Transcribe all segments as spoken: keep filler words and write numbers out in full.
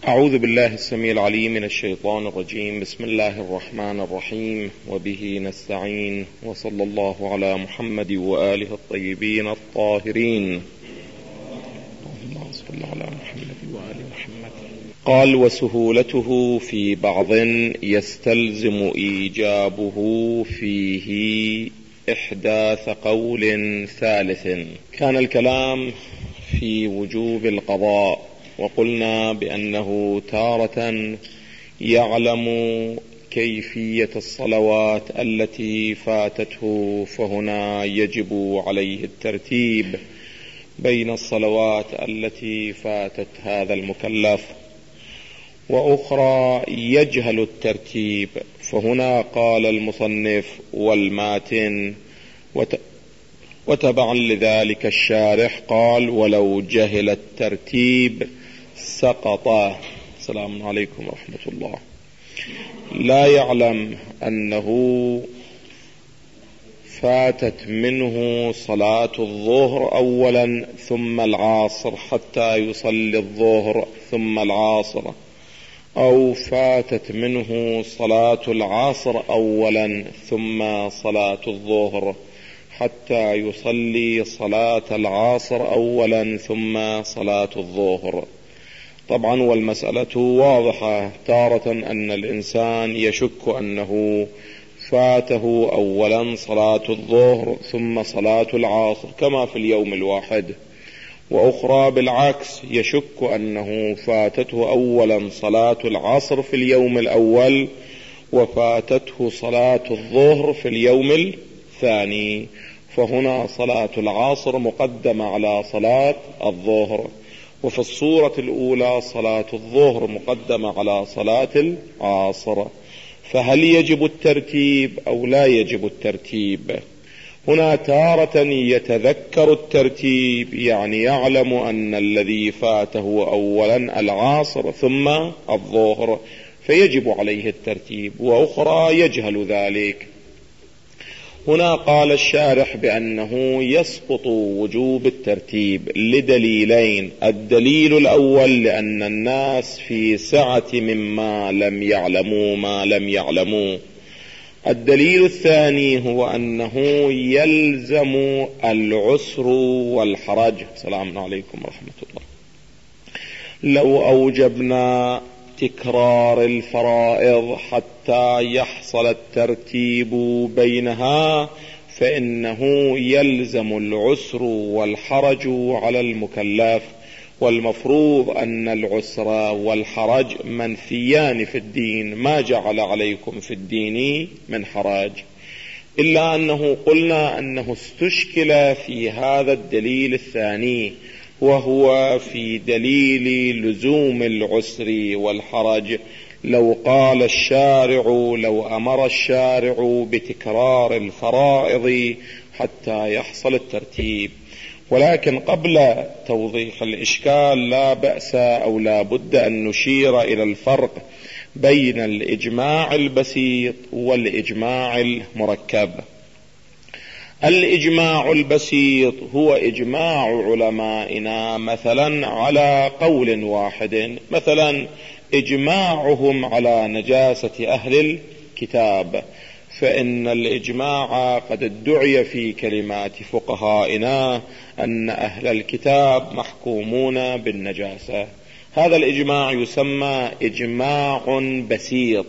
أعوذ بالله السميع العليم من الشيطان الرجيم. بسم الله الرحمن الرحيم، وبه نستعين، وصلى الله على محمد وآله الطيبين الطاهرين. اللهم صل على محمد وآل محمد. قال: وسهولته في بعض يستلزم إيجابه فيه إحداث قول ثالث. كان الكلام في وجوب القضاء، وقلنا بأنه تارة يعلم كيفية الصلوات التي فاتته، فهنا يجب عليه الترتيب بين الصلوات التي فاتت هذا المكلف، وأخرى يجهل الترتيب، فهنا قال المصنف والماتن وتبعا لذلك الشارح قال: ولو جهل الترتيب سقط. السلام عليكم ورحمة الله. لا يعلم أنه فاتت منه صلاة الظهر أولا ثم العصر حتى يصلي الظهر ثم العصر، أو فاتت منه صلاة العصر أولا ثم صلاة الظهر حتى يصلي صلاة العصر أولا ثم صلاة الظهر. طبعا والمسألة واضحة، تارة أن الإنسان يشك أنه فاته أولا صلاة الظهر ثم صلاة العصر كما في اليوم الواحد، وأخرى بالعكس يشك أنه فاتته أولا صلاة العصر في اليوم الأول وفاتته صلاة الظهر في اليوم الثاني، فهنا صلاة العصر مقدمة على صلاة الظهر، وفي الصورة الأولى صلاة الظهر مقدمة على صلاة العصر. فهل يجب الترتيب أو لا يجب الترتيب؟ هنا تارة يتذكر الترتيب، يعني يعلم أن الذي فاته أولا العصر ثم الظهر فيجب عليه الترتيب، وأخرى يجهل ذلك. هنا قال الشارح بأنه يسقط وجوب الترتيب لدليلين: الدليل الأول لأن الناس في سعة مما لم يعلموا ما لم يعلموا. الدليل الثاني هو أنه يلزم العسر والحرج. السلام عليكم ورحمة الله. لو أوجبنا تكرار الفرائض حتى يحصل الترتيب بينها فإنه يلزم العسر والحرج على المكلف، والمفروض أن العسر والحرج منفيان في الدين، ما جعل عليكم في الدين من حرج، إلا أنه قلنا أنه استشكل في هذا الدليل الثاني، وهو في دليل لزوم العسر والحرج. لو قال الشارع، لو أمر الشارع بتكرار الفرائض حتى يحصل الترتيب، ولكن قبل توضيح الإشكال لا بأس أو لا بد أن نشير إلى الفرق بين الإجماع البسيط والإجماع المركب. الإجماع البسيط هو إجماع علمائنا مثلا على قول واحد، مثلا إجماعهم على نجاسة أهل الكتاب، فإن الإجماع قد ادعي في كلمات فقهائنا أن أهل الكتاب محكومون بالنجاسة. هذا الإجماع يسمى إجماع بسيط.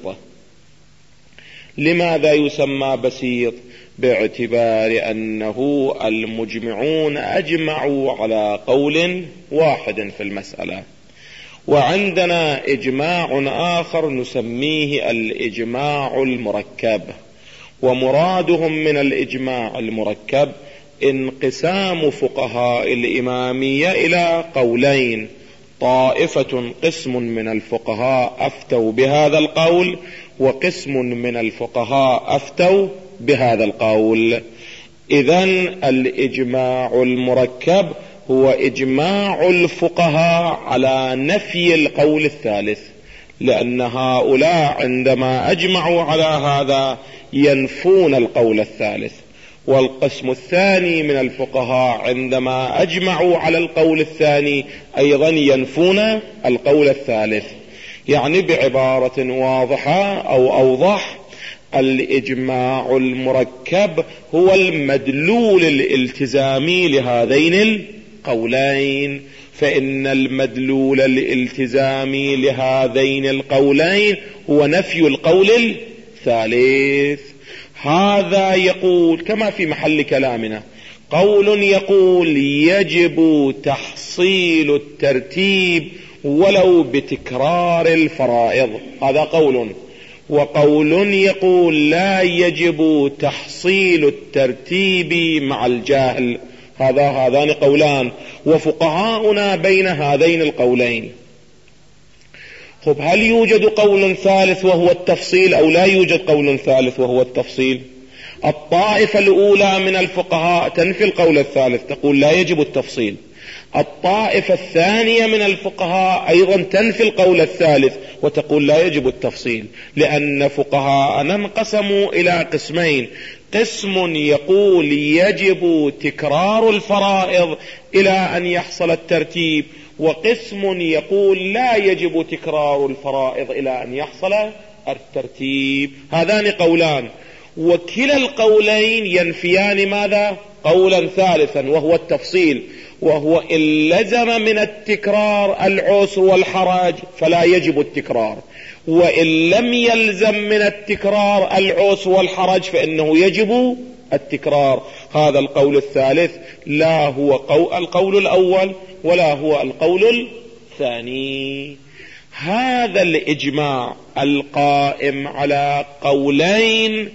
لماذا يسمى بسيط؟ باعتبار أنه المجمعون أجمعوا على قول واحد في المسألة. وعندنا إجماع آخر نسميه الإجماع المركب، ومرادهم من الإجماع المركب انقسام فقهاء الإمامية إلى قولين: طائفة قسم من الفقهاء أفتوا بهذا القول، وقسم من الفقهاء أفتوا بهذا القول. إذن الإجماع المركب هو إجماع الفقهاء على نفي القول الثالث، لأن هؤلاء عندما أجمعوا على هذا ينفون القول الثالث، والقسم الثاني من الفقهاء عندما أجمعوا على القول الثاني أيضا ينفون القول الثالث. يعني بعبارة واضحة أو أوضح، الإجماع المركب هو المدلول الالتزامي لهذين القولين، فإن المدلول الالتزامي لهذين القولين هو نفي القول الثالث. هذا يقول كما في محل كلامنا، قول يقول يجب تحصيل الترتيب ولو بتكرار الفرائض، هذا قول، وقول يقول لا يجب تحصيل الترتيب مع الجهل، هذا هذان قولان، وفقهاؤنا بين هذين القولين. خب هل يوجد قول ثالث وهو التفصيل أو لا يوجد قول ثالث وهو التفصيل؟ الطائفة الأولى من الفقهاء تنفي القول الثالث، تقول لا يجب التفصيل. الطائفة الثانية من الفقهاء أيضا تنفي القول الثالث وتقول لا يجب التفصيل، لأن فقهاءنا انقسموا إلى قسمين، قسم يقول يجب تكرار الفرائض إلى أن يحصل الترتيب، وقسم يقول لا يجب تكرار الفرائض إلى أن يحصل الترتيب. هذان قولان، وكلا القولين ينفيان ماذا؟ قولا ثالثا وهو التفصيل، وهو إن لزم من التكرار العسر والحرج فلا يجب التكرار، وإن لم يلزم من التكرار العسر والحرج فإنه يجب التكرار. هذا القول الثالث لا هو قول القول الأول ولا هو القول الثاني. هذا الإجماع القائم على قولين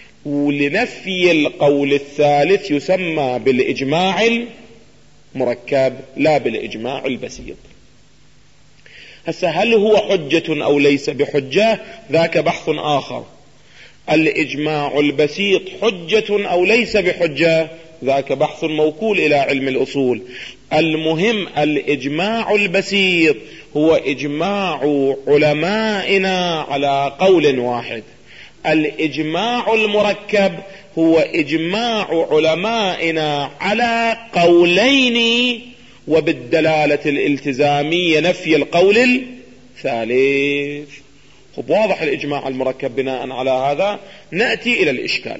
ولنفي القول الثالث يسمى بالإجماع المركب لا بالإجماع البسيط. هسه هل هو حجة أو ليس بحجة؟ ذاك بحث آخر. الإجماع البسيط حجة أو ليس بحجة؟ ذاك بحث موكول إلى علم الأصول. المهم الإجماع البسيط هو إجماع علمائنا على قول واحد. الإجماع المركب هو إجماع علمائنا على قولين وبالدلالة الالتزامية نفي القول الثالث. خب واضح الإجماع المركب. بناء على هذا نأتي إلى الإشكال.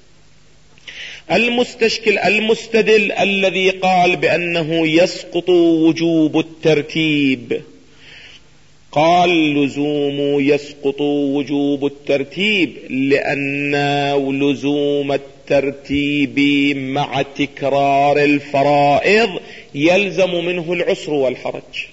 المستشكل المستدل الذي قال بأنه يسقط وجوب الترتيب، قال لزوم يسقط وجوب الترتيب لأن لزوم الترتيب مع تكرار الفرائض يلزم منه العسر والحرج.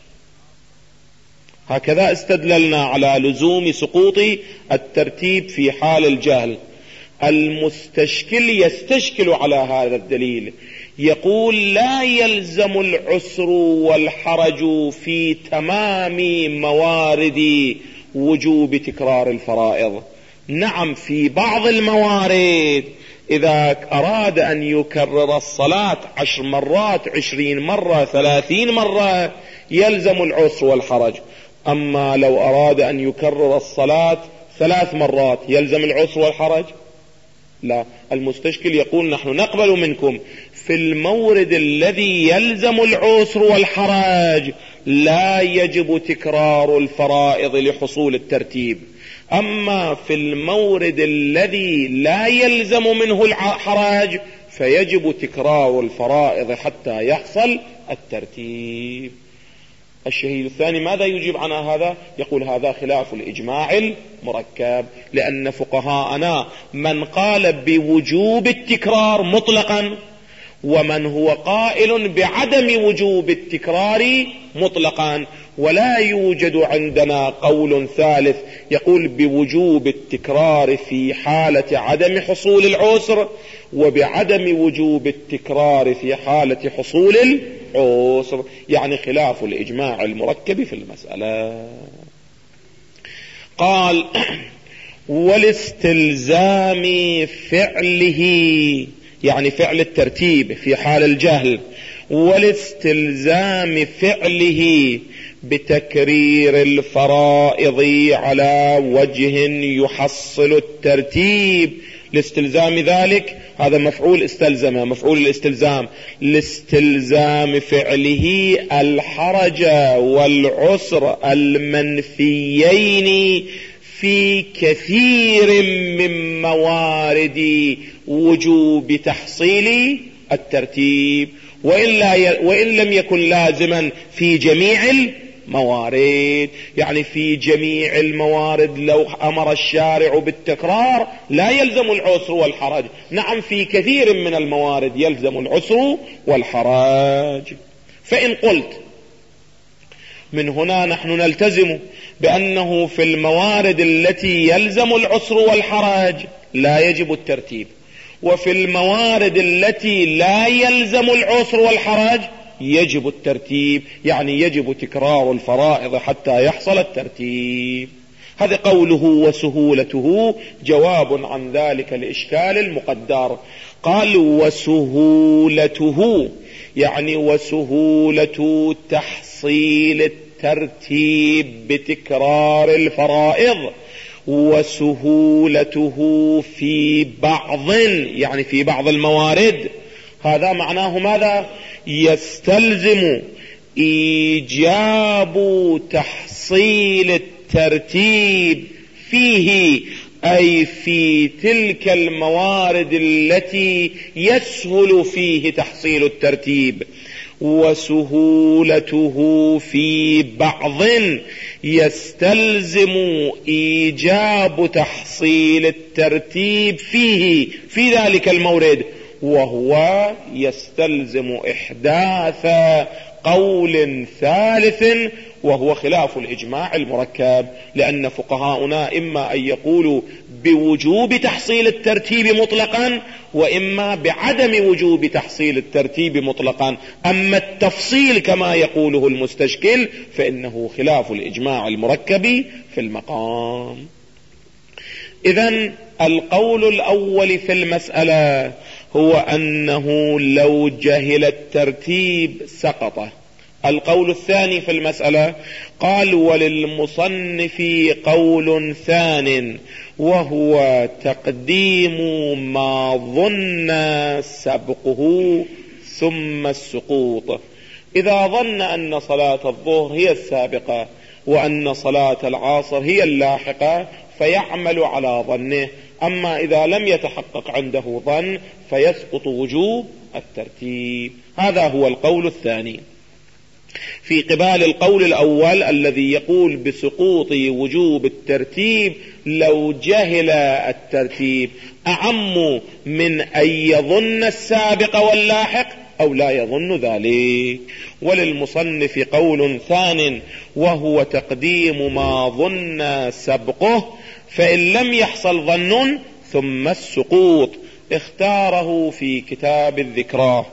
هكذا استدللنا على لزوم سقوط الترتيب في حال الجهل. المستشكل يستشكل على هذا الدليل، يقول لا يلزم العسر والحرج في تمام موارد وجوب تكرار الفرائض. نعم في بعض الموارد إذا أراد أن يكرر الصلاة عشر مرات عشرين مرة ثلاثين مرة يلزم العسر والحرج، أما لو أراد أن يكرر الصلاة ثلاث مرات يلزم العسر والحرج؟ لا. المستشكل يقول نحن نقبل منكم في المورد الذي يلزم العسر والحرج لا يجب تكرار الفرائض لحصول الترتيب، أما في المورد الذي لا يلزم منه الحرج فيجب تكرار الفرائض حتى يحصل الترتيب. الشهيد الثاني ماذا يجيب عن هذا؟ يقول هذا خلاف الإجماع المركب، لأن فقهاءنا من قال بوجوب التكرار مطلقا ومن هو قائل بعدم وجوب التكرار مطلقا، ولا يوجد عندنا قول ثالث يقول بوجوب التكرار في حالة عدم حصول العسر وبعدم وجوب التكرار في حالة حصول العسر، يعني خلاف الإجماع المركب في المسألة. قال والاستلزام فعله، يعني فعل الترتيب في حال الجهل، والاستلزام فعله بتكرير الفرائض على وجه يحصل الترتيب لاستلزام ذلك، هذا مفعول استلزم، مفعول الاستلزام، لاستلزام فعله الحرج والعسر المنفيين في كثير من موارد وجوب تحصيل الترتيب، وإلا وإن لم يكن لازما في جميع الموارد. يعني في جميع الموارد لو أمر الشارع بالتكرار لا يلزم العسر والحرج، نعم في كثير من الموارد يلزم العسر والحرج. فإن قلت من هنا نحن نلتزم بأنه في الموارد التي يلزم العسر والحرج لا يجب الترتيب، وفي الموارد التي لا يلزم العسر والحرج يجب الترتيب، يعني يجب تكرار الفرائض حتى يحصل الترتيب. هذا قوله وسهولته جواب عن ذلك الإشكال المقدر. قال وسهولته يعني وسهولة تحصيل الترتيب بتكرار الفرائض، وسهولته في بعض يعني في بعض الموارد، هذا معناه ماذا؟ يستلزم إيجاب تحصيل الترتيب فيه، أي في تلك الموارد التي يسهل فيه تحصيل الترتيب. وسهولته في بعض يستلزم إيجاب تحصيل الترتيب فيه في ذلك المورد، وهو يستلزم إحداث قول ثالث وهو خلاف الإجماع المركب، لأن فقهاؤنا إما أن يقولوا بوجوب تحصيل الترتيب مطلقا، وإما بعدم وجوب تحصيل الترتيب مطلقا. أما التفصيل كما يقوله المستشكل فإنه خلاف الإجماع المركب في المقام. إذن القول الأول في المسألة هو أنه لو جهل الترتيب سقط. القول الثاني في المسألة قال وللمصنف قول ثان وهو تقديم ما ظن سبقه ثم السقوط. إذا ظن أن صلاة الظهر هي السابقة وأن صلاة العصر هي اللاحقة فيعمل على ظنه، أما إذا لم يتحقق عنده ظن فيسقط وجوب الترتيب. هذا هو القول الثاني. في قبال القول الأول الذي يقول بسقوط وجوب الترتيب لو جهل الترتيب أعم من أن يظن السابق واللاحق أو لا يظن ذلك. وللمصنف قول ثان وهو تقديم ما ظن سبقه، فإن لم يحصل ظن ثم السقوط، اختاره في كتاب الذكرى.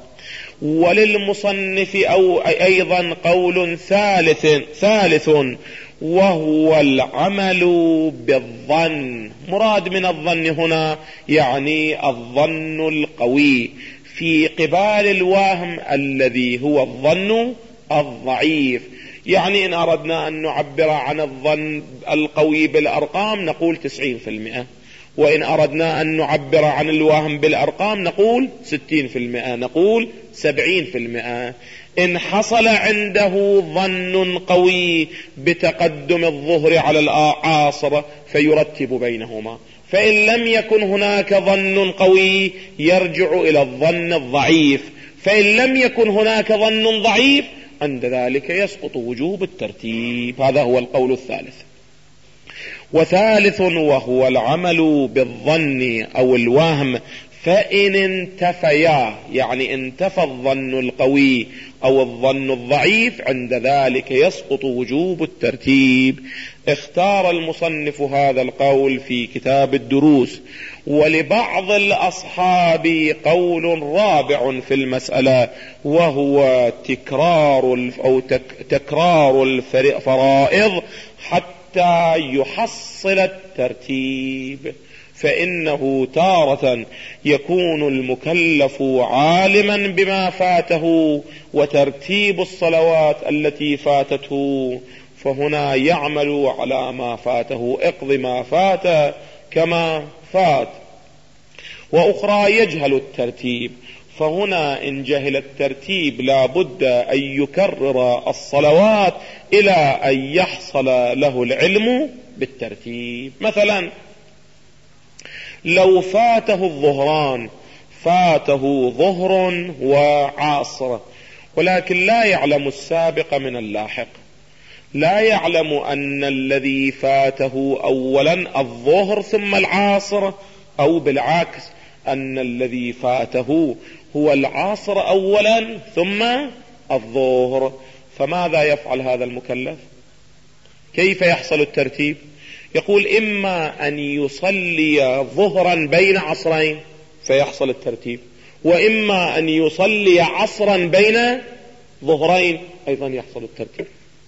وللمصنف أو أيضا قول ثالث ثالث وهو العمل بالظن. مراد من الظن هنا يعني الظن القوي في قبال الوهم الذي هو الظن الضعيف. يعني إن أردنا أن نعبر عن الظن القوي بالأرقام نقول تسعين في المئة، وإن أردنا أن نعبر عن الوهم بالأرقام نقول ستين في المئة، نقول سبعين في المئة. إن حصل عنده ظن قوي بتقدم الظهر على العصر فيرتب بينهما، فإن لم يكن هناك ظن قوي يرجع إلى الظن الضعيف، فإن لم يكن هناك ظن ضعيف عند ذلك يسقط وجوب الترتيب. هذا هو القول الثالث. وثالث وهو العمل بالظن أو الوهم، فإن انتفيا يعني انتفى الظن القوي أو الظن الضعيف عند ذلك يسقط وجوب الترتيب. اختار المصنف هذا القول في كتاب الدروس. ولبعض الأصحاب قول رابع في المسألة وهو تكرار أو تكرار الفرائض حتى يحصل الترتيب. فإنه تارة يكون المكلف عالما بما فاته وترتيب الصلوات التي فاتته، فهنا يعمل على ما فاته، اقض ما فات كما فات. وأخرى يجهل الترتيب، فهنا إن جهل الترتيب لا بد أن يكرر الصلوات إلى أن يحصل له العلم بالترتيب. مثلا لو فاته الظهران، فاته ظهر وعصر، ولكن لا يعلم السابق من اللاحق، لا يعلم أن الذي فاته أولا الظهر ثم العصر، أو بالعكس أن الذي فاته هو العصر أولا ثم الظهر، فماذا يفعل هذا المكلف؟ كيف يحصل الترتيب؟ يقول إما أن يصلي ظهرا بين عصرين فيحصل الترتيب، وإما أن يصلي عصرا بين ظهرين أيضا يحصل الترتيب.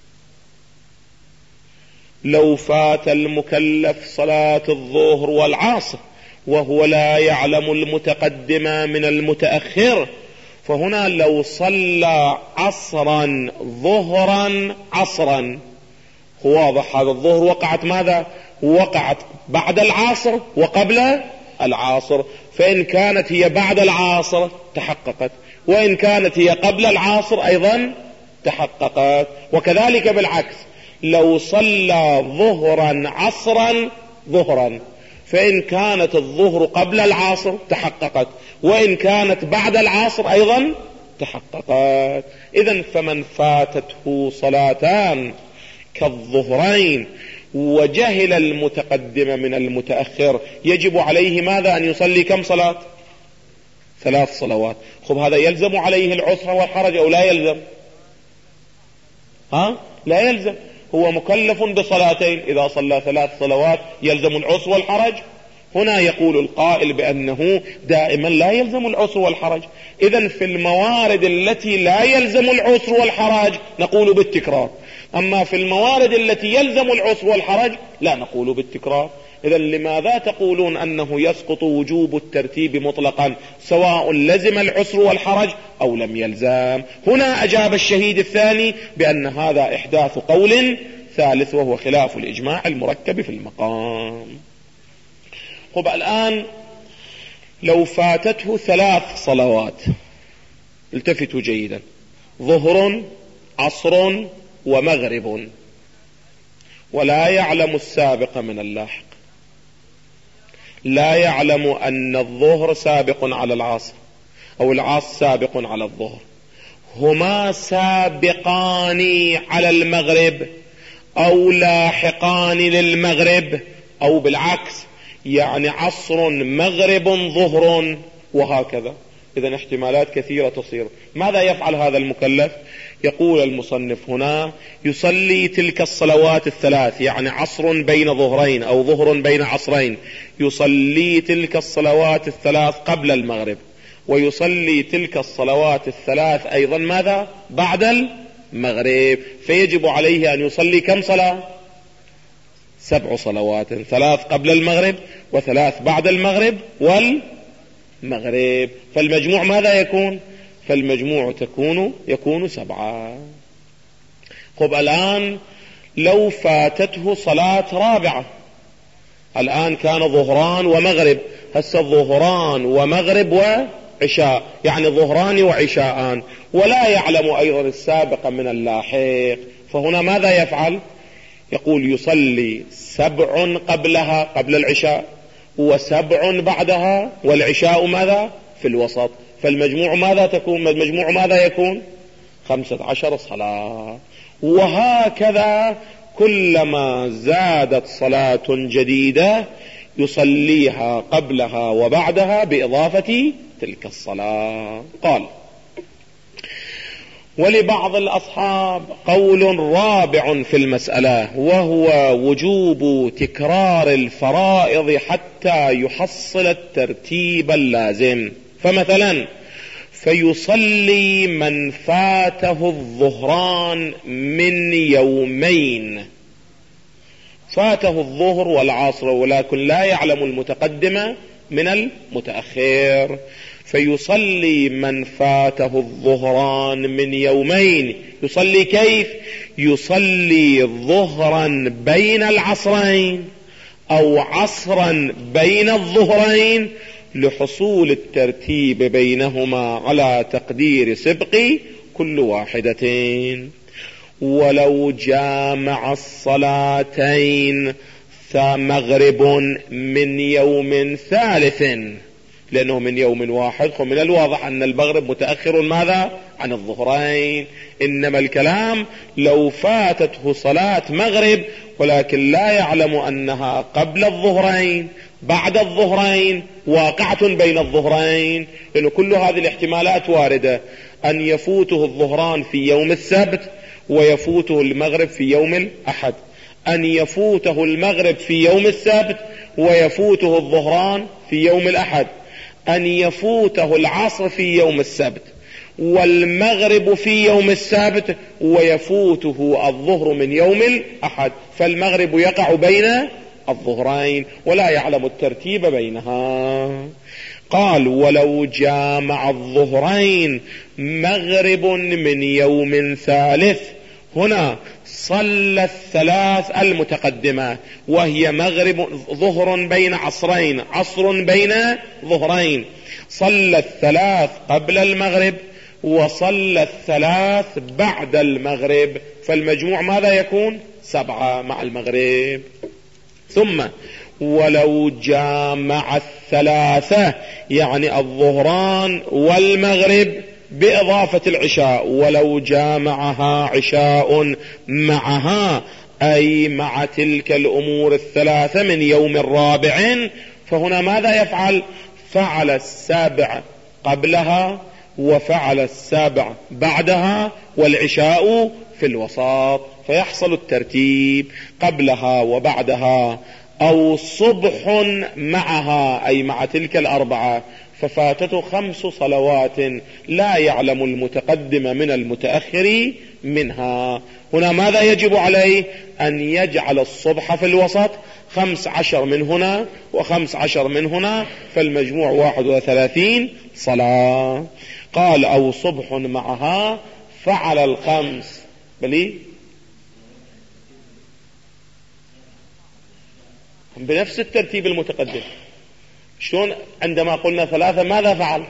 لو فات المكلف صلاة الظهر والعصر وهو لا يعلم المتقدم من المتأخر، فهنا لو صلى عصرا ظهرا عصرا، هو واضح هذا الظهر وقعت ماذا؟ وقعت بعد العصر وقبل العصر، فإن كانت هي بعد العصر تحققت، وإن كانت هي قبل العصر أيضا تحققت. وكذلك بالعكس، لو صلى ظهرا عصرا ظهرا، فإن كانت الظهر قبل العصر تحققت، وإن كانت بعد العصر أيضا تحققت. إذن فمن فاتته صلاتان كالظهرين وجهل المتقدم من المتأخر يجب عليه ماذا؟ أن يصلي كم صلاة؟ ثلاث صلوات. خب هذا يلزم عليه العسر والحرج أو لا يلزم؟ ها؟ لا يلزم، هو مكلف بصلاتين، إذا صلى ثلاث صلوات يلزم العسر والحرج. هنا يقول القائل بأنه دائما لا يلزم العسر والحرج. إذن في الموارد التي لا يلزم العسر والحرج نقول بالتكرار، أما في الموارد التي يلزم العسر والحرج لا نقول بالتكرار. إذن لماذا تقولون أنه يسقط وجوب الترتيب مطلقا سواء لزم العسر والحرج أو لم يلزم؟ هنا أجاب الشهيد الثاني بأن هذا إحداث قول ثالث وهو خلاف الإجماع المركب في المقام. خب الآن لو فاتته ثلاث صلوات، التفتوا جيدا، ظهر عصر ومغرب، ولا يعلم السابق من اللاحق، لا يعلم أن الظهر سابق على العصر أو العصر سابق على الظهر، هما سابقان على المغرب أو لاحقان للمغرب أو بالعكس، يعني عصر مغرب ظهر وهكذا. إذن احتمالات كثيرة تصير. ماذا يفعل هذا المكلف؟ يقول المصنف هنا يصلي تلك الصلوات الثلاث، يعني عصر بين ظهرين أو ظهر بين عصرين، يصلي تلك الصلوات الثلاث قبل المغرب، ويصلي تلك الصلوات الثلاث أيضا ماذا؟ بعد المغرب، فيجب عليه أن يصلي كم صلاة؟ سبع صلوات، ثلاث قبل المغرب وثلاث بعد المغرب والمغرب، فالمجموع ماذا يكون؟ فالمجموع تكون يكون سبعة. خب الآن لو فاتته صلاة رابعة، الآن كان ظهران ومغرب، هسه ظهران ومغرب وعشاء، يعني ظهران وعشاءان، ولا يعلم أيضا السابق من اللاحق، فهنا ماذا يفعل؟ يقول يصلي سبع قبلها قبل العشاء وسبع بعدها، والعشاء ماذا؟ في الوسط، فالمجموع ماذا تكون؟ المجموع ماذا يكون؟ خمسة عشر صلاة. وهكذا كلما زادت صلاة جديدة يصليها قبلها وبعدها بإضافة تلك الصلاة. قال: ولبعض الأصحاب قول رابع في المسألة، وهو وجوب تكرار الفرائض حتى يحصل الترتيب اللازم. فمثلا فيصلي من فاته الظهران من يومين، فاته الظهر والعصر ولكن لا يعلم المتقدم من المتأخر، فيصلي من فاته الظهران من يومين. يصلي كيف؟ يصلي ظهرا بين العصرين أو عصرا بين الظهرين، لحصول الترتيب بينهما على تقدير سبق كل واحدتين. ولو جامع الصلاتين مغرب من يوم ثالث، لأنه من يوم واحد، ومن الواضح أن المغرب متأخر ماذا عن الظهرين، إنما الكلام لو فاتته صلاة مغرب ولكن لا يعلم أنها قبل الظهرين بعد الظهرين واقعة بين الظهرين، لأن كل هذه الاحتمالات واردة، أن يفوته الظهران في يوم السبت ويفوته المغرب في يوم الأحد، أن يفوته المغرب في يوم السبت ويفوته الظهران في يوم الأحد، أن يفوته العصر في يوم السبت والمغرب في يوم السبت ويفوته الظهر من يوم الأحد، فالمغرب يقع بين الظهرين ولا يعلم الترتيب بينها. قال ولو جامع الظهرين مغرب من يوم ثالث، هنا صلى الثلاث المتقدمة وهي مغرب ظهر بين عصرين، عصر بين ظهرين، صلى الثلاث قبل المغرب وصلى الثلاث بعد المغرب، فالمجموع ماذا يكون؟ سبعة مع المغرب. ثم ولو جامع الثلاثة يعني الظهران والمغرب بإضافة العشاء، ولو جامعها عشاء معها أي مع تلك الأمور الثلاثة من يوم الرابع، فهنا ماذا يفعل؟ فعل السابع قبلها وفعل السابع بعدها والعشاء في الوسط، فيحصل الترتيب قبلها وبعدها، أو صبح معها أي مع تلك الأربعة، ففاتته خمس صلوات لا يعلم المتقدم من المتأخر منها. هنا ماذا يجب عليه؟ أن يجعل الصبح في الوسط، خمس عشر من هنا وخمس عشر من هنا، فالمجموع واحد وثلاثين صلاة. قال أو صبح معها فعل الخمس، بلي بنفس الترتيب المتقدم. شلون عندما قلنا ثلاثة ماذا فعل؟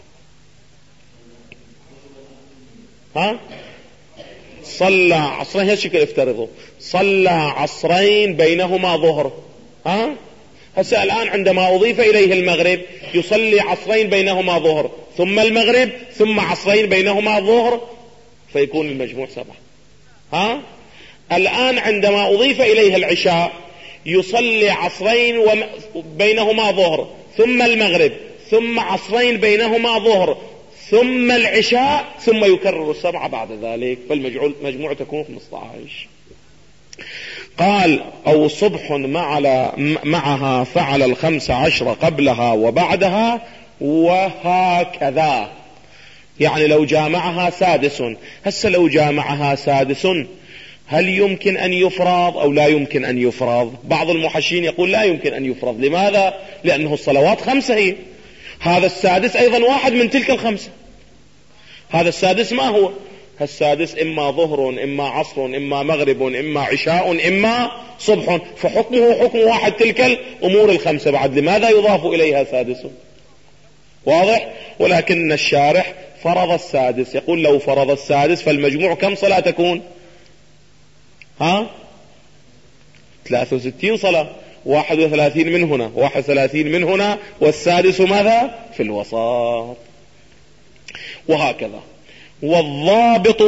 ها صلى عصرين، هالشكل افترضوا، صلى عصرين بينهما ظهر. ها هسه الآن عندما أضيف إليه المغرب يصلي عصرين بينهما ظهر ثم المغرب ثم عصرين بينهما ظهر، فيكون المجموع سبعة. ها الآن عندما أضيف إليه العشاء يصلي عصرين وبينهما ظهر ثم المغرب ثم عصرين بينهما ظهر ثم العشاء ثم يكرر السبعة بعد ذلك، فالمجموع تكون خمسة عشر. قال أو صبح معها فعل الخمس عشر قبلها وبعدها وهكذا، يعني لو جامعها سادس. هسه لو جامعها سادس هل يمكن أن يفرض أو لا يمكن أن يفرض؟ بعض المحشين يقول لا يمكن أن يفرض. لماذا؟ لأنه الصلوات خمسة هي، هذا السادس أيضا واحد من تلك الخمسة. هذا السادس ما هو؟ السادس إما ظهر إما عصر إما مغرب إما عشاء إما صبح، فحكمه حكم واحد تلك الأمور الخمسة بعد، لماذا يضاف إليها سادس؟ واضح؟ ولكن الشارح فرض السادس، يقول لو فرض السادس فالمجموع كم صلاة تكون؟ ها ثلاثة وستين صلاة، واحد وثلاثين من هنا واحد وثلاثين من هنا، والسادس ماذا؟ في الوسط. وهكذا. والضابط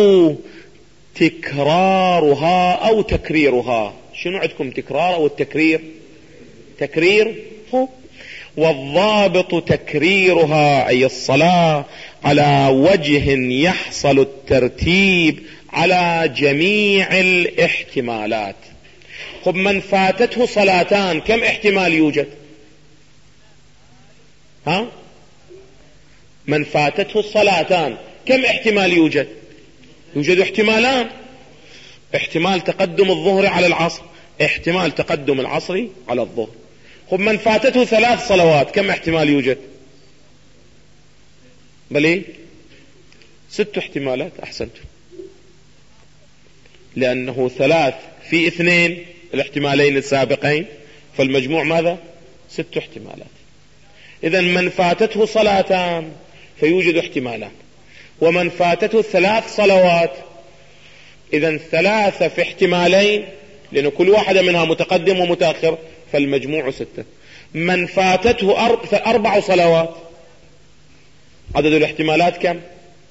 تكرارها أو تكريرها. شنو عندكم تكرار أو التكرير؟ تكرير. والضابط تكريرها أي الصلاة على وجه يحصل الترتيب على جميع الاحتمالات. خب من فاتته صلاتان كم احتمال يوجد؟ ها من فاتته الصلاتان كم احتمال يوجد؟ يوجد احتمالان، احتمال تقدم الظهر على العصر، احتمال تقدم العصر على الظهر. خب من فاتته ثلاث صلوات كم احتمال يوجد؟ بلي ست احتمالات. احسنتم، لأنه ثلاث في اثنين الاحتمالين السابقين، فالمجموع ماذا؟ ست احتمالات. إذا من فاتته صلاتان فيوجد احتمالان، ومن فاتته ثلاث صلوات إذا ثلاثة في احتمالين، لأن كل واحدة منها متقدم ومتأخر، فالمجموع ستة. من فاتته أربع صلوات عدد الاحتمالات كم؟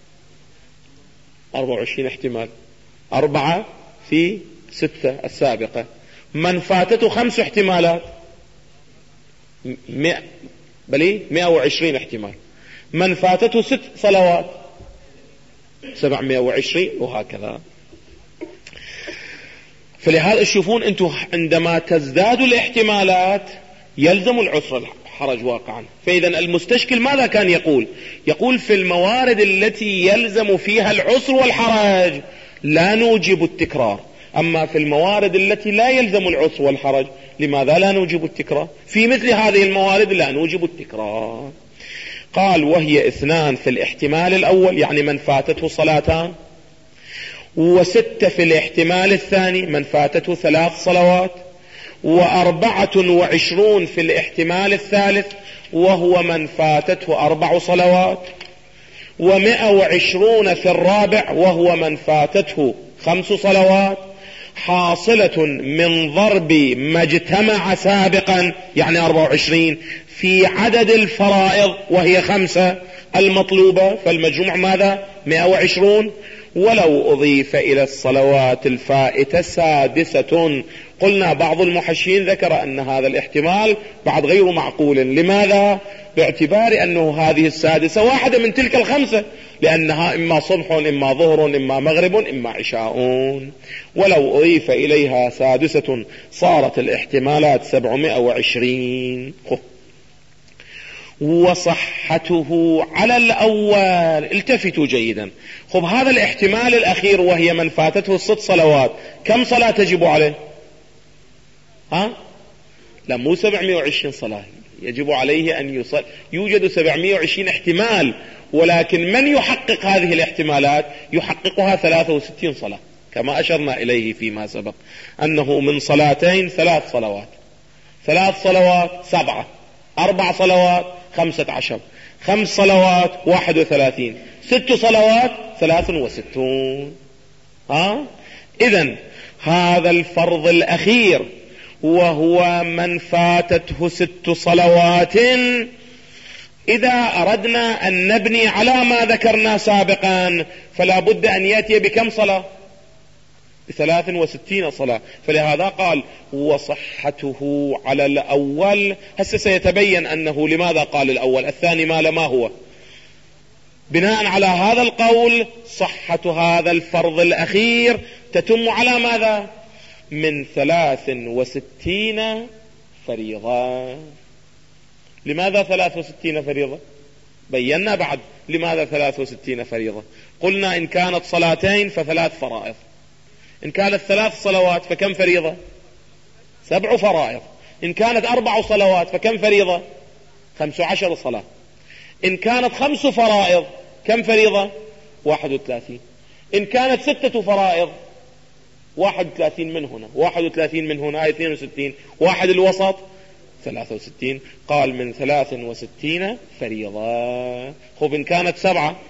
أربعة وعشرين احتمال، أربعة في ستة السابقة. من فاتته خمس احتمالات مئة بلي مئة وعشرين احتمال. من فاتته ست صلوات سبعمائة وعشرين، وهكذا. فلهذا تشوفون انتم عندما تزداد الاحتمالات يلزم العسر الحرج واقعا. فإذا المستشكل ماذا كان يقول؟ يقول في الموارد التي يلزم فيها العسر والحرج لا نوجب التكرار، أما في الموارد التي لا يلزم العسر والحرج لماذا لا نوجب التكرار؟ في مثل هذه الموارد لا نوجب التكرار. قال وهي اثنان في الاحتمال الأول، يعني من فاتته صلاتان، وستة في الاحتمال الثاني من فاتته ثلاث صلوات، وأربعة وعشرون في الاحتمال الثالث وهو من فاتته أربع صلوات، ومئة وعشرون في الرابع وهو من فاتته خمس صلوات، حاصلة من ضرب ما اجتمع سابقا يعني أربعة وعشرين في عدد الفرائض وهي خمسة المطلوبة، فالمجموع ماذا؟ مئة وعشرون. ولو أضيف إلى الصلوات الفائتة سادسة، قلنا بعض المحشين ذكر أن هذا الاحتمال بعد غير معقول. لماذا؟ باعتبار أنه هذه السادسة واحدة من تلك الخمسة، لأنها إما صبح إما ظهر إما مغرب إما عشاء. ولو أضيف إليها سادسة صارت الاحتمالات سبعمائة وعشرين. وصحته على الأول، التفتوا جيدا. خب هذا الاحتمال الأخير وهي من فاتته الست صلوات، كم صلاة تجب عليه؟ ها؟ لا مو سبعمائة وعشرين صلاة، يجب عليه أن يصل. يوجد سبعمائة وعشرين احتمال، ولكن من يحقق هذه الاحتمالات يحققها ثلاثة وستين صلاة، كما أشرنا إليه فيما سبق أنه من صلاتين ثلاث صلوات، ثلاث صلوات سبعة، أربع صلوات خمسة عشر، خمس صلوات واحد وثلاثين، ست صلوات ثلاث وستون. ها؟ إذن هذا الفرض الأخير وهو من فاتته ست صلوات، إذا أردنا أن نبني على ما ذكرنا سابقا فلا بد أن يأتي بكم صلاة؟ بثلاث وستين صلاة. فلهذا قال وصحته على الأول. هسه سيتبين أنه لماذا قال الأول، الثاني ما لما هو. بناء على هذا القول صحة هذا الفرض الأخير تتم على ماذا؟ من ثلاث وستين فريضة. لماذا ثلاث وستين فريضة؟ بينا بعد لماذا ثلاث وستين فريضة. قلنا إن كانت صلاتين فثلاث فرائض، إن كانت ثلاث صلوات فكم فريضة؟ سبع فرائض. إن كانت أربع صلوات فكم فريضة؟ خمس عشر صلاة. إن كانت خمس فرائض كم فريضة؟ واحد وثلاثين. إن كانت ستة فرائض واحد وثلاثين من هنا، واحد وثلاثين من هنا، اثنين وستين، واحد الوسط ثلاثة وستين. قال من ثلاث وستين فريضة. خب إن كانت سبعة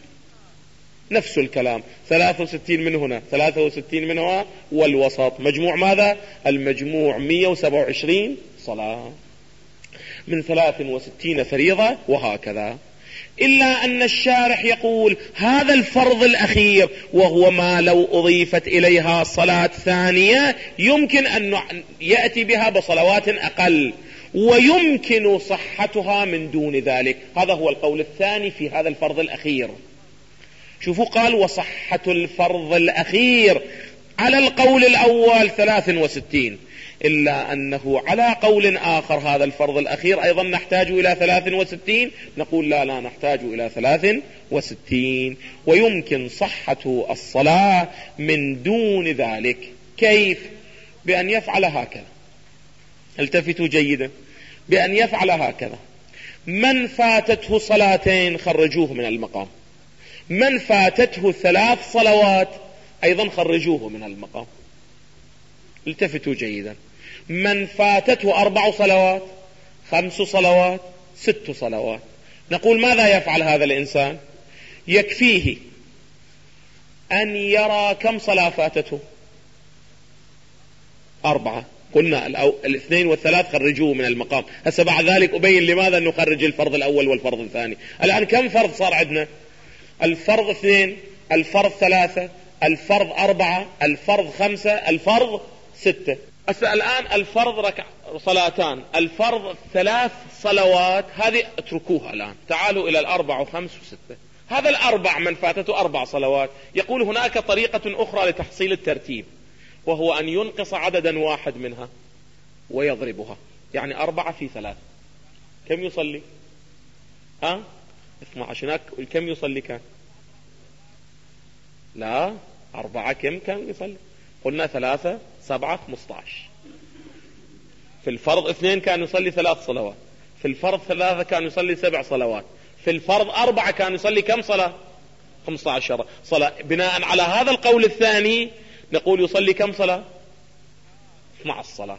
نفس الكلام، ثلاثة وستين من هنا، ثلاثة وستين من هنا، والوسط مجموع ماذا؟ المجموع مئة وسبعة وعشرين صلاة. من ثلاث وستين فريضة وهكذا. إلا أن الشارح يقول هذا الفرض الأخير وهو ما لو أضيفت إليها صلاة ثانية يمكن أن يأتي بها بصلوات أقل، ويمكن صحتها من دون ذلك. هذا هو القول الثاني في هذا الفرض الأخير. شوفوا قال وصحة الفرض الأخير على القول الأول ثلاث وستين، إلا أنه على قول آخر هذا الفرض الأخير أيضا نحتاج إلى ثلاث وستين. نقول لا لا نحتاج إلى ثلاث وستين، ويمكن صحة الصلاة من دون ذلك. كيف؟ بأن يفعل هكذا. التفتوا جيدا، بأن يفعل هكذا. من فاتته صلاتين خرجوه من المقام، من فاتته ثلاث صلوات أيضا خرجوه من المقام. التفتوا جيدا. من فاتته أربع صلوات، خمس صلوات، ست صلوات. نقول ماذا يفعل هذا الإنسان؟ يكفيه أن يرى كم صلاة فاتته؟ أربعة. قلنا الاثنين والثلاث خرجوه من المقام. هسه بعد ذلك أبين لماذا نخرج الفرض الأول والفرض الثاني. الآن كم فرض صار عندنا؟ الفرض اثنين، الفرض ثلاثة، الفرض أربعة، الفرض خمسة، الفرض ستة. هسه الآن الفرض ركع صلاتان، الفرض ثلاث صلوات، هذه اتركوها الآن. تعالوا إلى الأربع وخمس وستة. هذا الأربع من فاتته أربع صلوات، يقول هناك طريقة أخرى لتحصيل الترتيب، وهو أن ينقص عددا واحد منها ويضربها. يعني أربعة في ثلاث كم يصلي؟ ها؟ اثنى عشر. هناك كم يصلي كان؟ لا، أربعة كم كان يصلي؟ قلنا ثلاثة سبعة خمسة عشر. في الفرض اثنين كان يصلي ثلاث صلوات، في الفرض ثلاثة كان يصلي سبع صلوات، في الفرض أربعة كان يصلي كم صلاة؟ خمسة عشر صلاة. بناء على هذا القول الثاني نقول يصلي كم صلاة؟ اثنى عشر صلاة،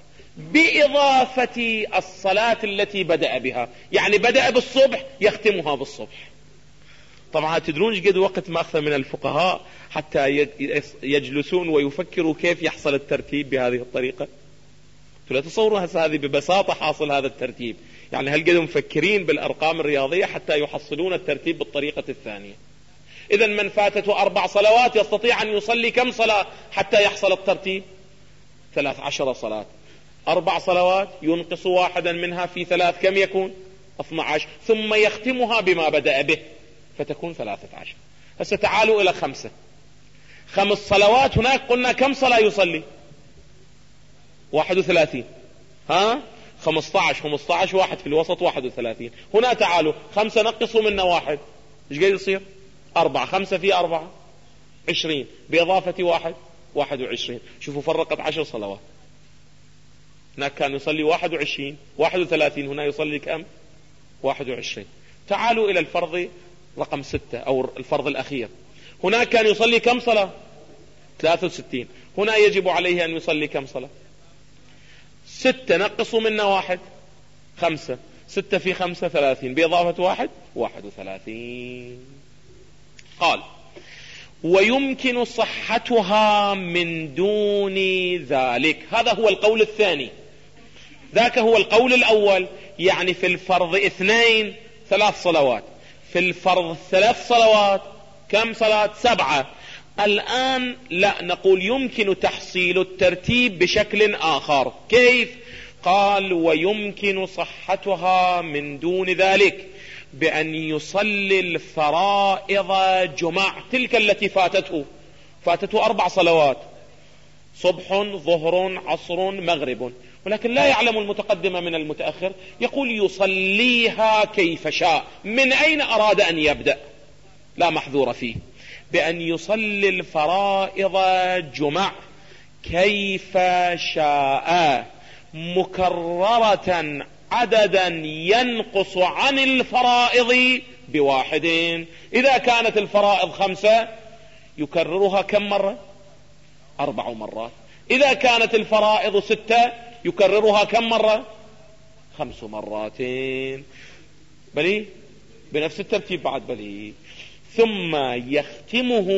بإضافة الصلاة التي بدأ بها. يعني بدأ بالصبح يختمها بالصبح. طبعا تدرون قد وقت ما أخذ من الفقهاء حتى يجلسون ويفكروا كيف يحصل الترتيب بهذه الطريقة. لا تصوروا هسه هذه ببساطة حاصل هذا الترتيب. يعني هل قدوا مفكرين بالأرقام الرياضية حتى يحصلون الترتيب بالطريقة الثانية. إذا من فاتته أربع صلوات يستطيع أن يصلي كم صلاة حتى يحصل الترتيب؟ ثلاث عشر صلاة. أربع صلوات ينقص واحدا منها في ثلاث كم يكون؟ اثنى عشر. ثم يختمها بما بدأ به فتكون ثلاثة عشر. هسه تعالوا إلى خمسة. خمس صلوات هناك قلنا كم صلاة يصلي؟ واحد وثلاثين. ها؟ خمسة عشر خمسة عشر واحد في الوسط واحد وثلاثين. هنا تعالوا خمسة نقصوا منا واحد، ايش قاعد يصير؟ أربعة. خمسة في أربعة عشرين، بإضافة واحد واحد وعشرين. شوفوا فرقت عشر صلوات. هناك كان يصلي واحد وعشرين، واحد وثلاثين، هنا يصلي كم؟ واحد وعشرين. تعالوا إلى الفرض رقم ستة أو الفرض الأخير. هناك كان يصلي كم صلاة؟ ثلاثة وستين. هنا يجب عليه أن يصلي كم صلاة؟ ستة نقصوا منا واحد، خمسة. ستة في خمسة ثلاثين، بإضافة واحد واحد وثلاثين. قال ويمكن صحتها من دون ذلك. هذا هو القول الثاني. ذاك هو القول الأول. يعني في الفرض اثنين ثلاث صلوات، في الفرض ثلاث صلوات كم صلاة؟ سبعة. الآن لا، نقول يمكن تحصيل الترتيب بشكل آخر. كيف؟ قال ويمكن صحتها من دون ذلك بأن يصلي الفرائض جمع، تلك التي فاتته. فاتته أربع صلوات، صبح ظهر عصر مغرب، ولكن لا يعلم المتقدم من المتأخر. يقول يصليها كيف شاء. من أين أراد أن يبدأ؟ لا محذور فيه. بأن يصلي الفرائض جمع كيف شاء، مكررة عددا ينقص عن الفرائض بواحد. إذا كانت الفرائض خمسة يكررها كم مرة؟ أربع مرات. إذا كانت الفرائض ستة يكررها كم مرة؟ خمس مرات. بلي بنفس الترتيب بعد. بلي ثم يختمه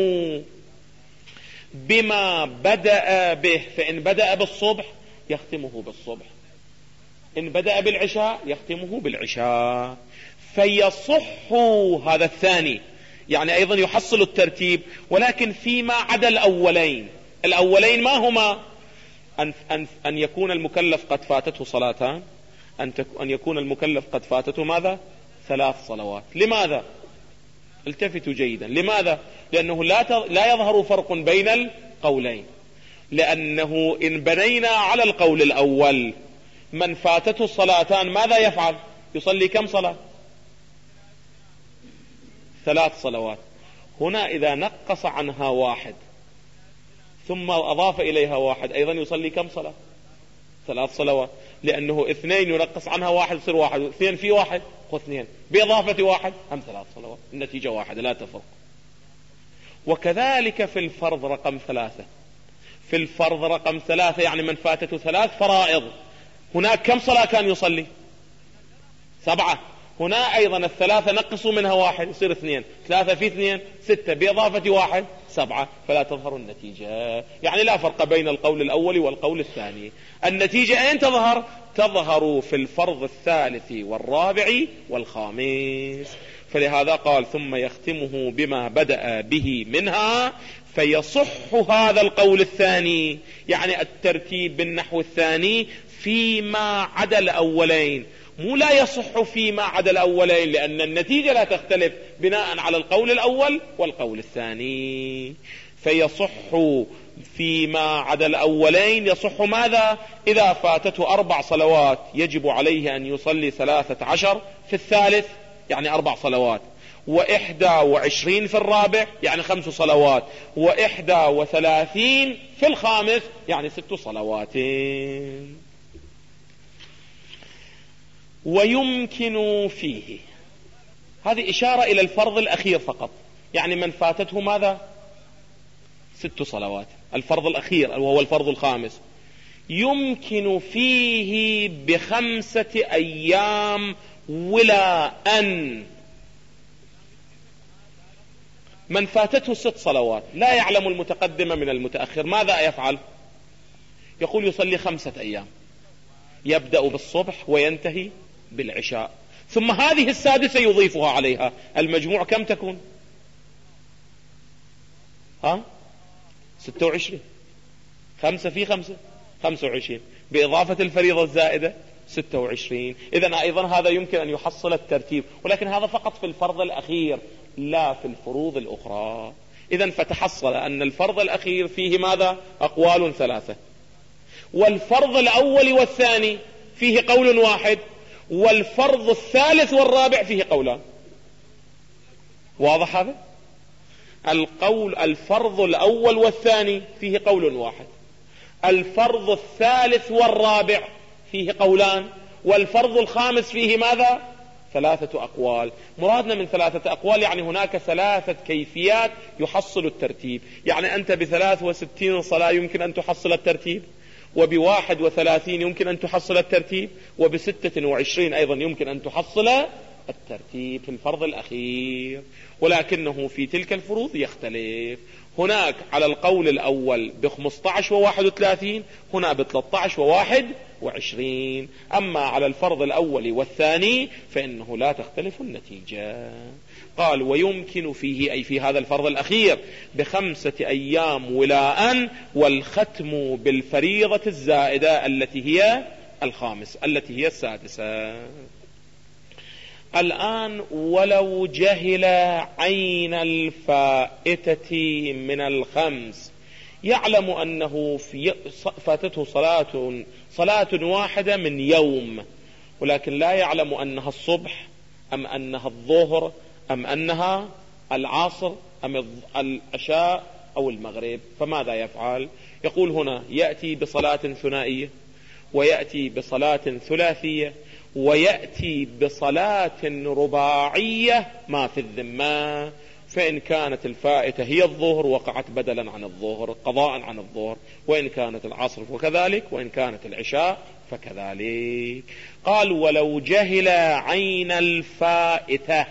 بما بدأ به. فإن بدأ بالصبح يختمه بالصبح، إن بدأ بالعشاء يختمه بالعشاء. فيصح هذا الثاني، يعني أيضا يحصل الترتيب، ولكن فيما عدا الأولين. الأولين ما هما؟ أن, أن, أن يكون المكلف قد فاتته صلاتان، أن, أن يكون المكلف قد فاتته ماذا؟ ثلاث صلوات. لماذا؟ التفتوا جيدا. لماذا؟ لأنه لا, لا يظهر فرق بين القولين. لأنه إن بنينا على القول الأول من فاتته الصلاتان ماذا يفعل؟ يصلي كم صلاة؟ ثلاث صلوات. هنا إذا نقص عنها واحد ثم أضاف إليها واحد أيضا يصلي كم صلاة؟ ثلاث صلوات. لأنه اثنين ينقص عنها واحد يصير واحد، اثنين في واحد واثنين، بإضافة واحد هم ثلاث صلوات. النتيجة واحدة لا تفرق. وكذلك في الفرض رقم ثلاثة. في الفرض رقم ثلاثة يعني من فاتته ثلاث فرائض، هناك كم صلاة كان يصلي؟ سبعة. هنا أيضا الثلاثة نقصوا منها واحد يصير اثنين، ثلاثة في اثنين ستة، بإضافة واحد سبعة، فلا تظهر النتيجة. يعني لا فرق بين القول الأول والقول الثاني. النتيجة أين تظهر؟ تظهر في الفرض الثالث والرابع والخامس. فلهذا قال ثم يختمه بما بدأ به منها فيصح هذا القول الثاني، يعني الترتيب بالنحو الثاني فيما عدا الأولين، مو لا يصح فيما عدا الأولين، لأن النتيجة لا تختلف بناء على القول الأول والقول الثاني. فيصح فيما عدا الأولين. يصح ماذا؟ إذا فاتته أربع صلوات يجب عليه أن يصلي ثلاثة عشر في الثالث، يعني أربع صلوات، وإحدى وعشرين في الرابع يعني خمس صلوات، وإحدى وثلاثين في الخامس يعني ست صلوات. ويمكن فيه، هذه إشارة إلى الفرض الأخير فقط، يعني من فاتته ماذا؟ ست صلوات، الفرض الأخير وهو الفرض الخامس. يمكن فيه بخمسة أيام ولا أن. من فاتته ست صلوات لا يعلم المتقدم من المتأخر، ماذا يفعل؟ يقول يصلي خمسة أيام، يبدأ بالصبح وينتهي بالعشاء، ثم هذه السادسة يضيفها عليها. المجموع كم تكون؟ ها؟ ستة وعشرين. خمسة في خمسة خمسة وعشرين، بإضافة الفريضة الزائدة ستة وعشرين. إذن أيضا هذا يمكن أن يحصل الترتيب، ولكن هذا فقط في الفرض الأخير لا في الفروض الأخرى. إذن فتحصل أن الفرض الأخير فيه ماذا؟ أقوال ثلاثة، والفرض الأول والثاني فيه قول واحد، والفرض الثالث والرابع فيه قولان. واضح هذا؟ القول الفرض الأول والثاني فيه قول واحد، الفرض الثالث والرابع فيه قولان، والفرض الخامس فيه ماذا؟ ثلاثة أقوال. مرادنا من ثلاثة أقوال يعني هناك ثلاثة كيفيات يحصل الترتيب. يعني أنت بثلاث وستين صلاة يمكن أن تحصل الترتيب، وبواحد وثلاثين يمكن أن تحصل الترتيب، وبستة وعشرين أيضا يمكن أن تحصل الترتيب في الفرض الأخير. ولكنه في تلك الفروض يختلف، هناك على القول الأول بخمسة عشر وواحد وثلاثين، هنا بثلاثة عشر وواحد وعشرين. أما على الفرض الأول والثاني فإنه لا تختلف النتيجة. قال ويمكن فيه أي في هذا الفرض الأخير بخمسة أيام ولاء، والختم بالفريضة الزائدة التي هي الخامس التي هي السادسة. الآن ولو جهل عين الفائتة من الخمس، يعلم أنه في فاتته صلاة صلاة واحدة من يوم، ولكن لا يعلم أنها الصبح أم أنها الظهر أم أنها العصر أم العشاء أو المغرب، فماذا يفعل؟ يقول هنا يأتي بصلاة ثنائية، ويأتي بصلاة ثلاثية، ويأتي بصلاة رباعية ما في الذمة. فإن كانت الفائتة هي الظهر وقعت بدلا عن الظهر قضاء عن الظهر، وإن كانت العصر فكذلك، وإن كانت العشاء فكذلك. قال ولو جهل عين الفائتة،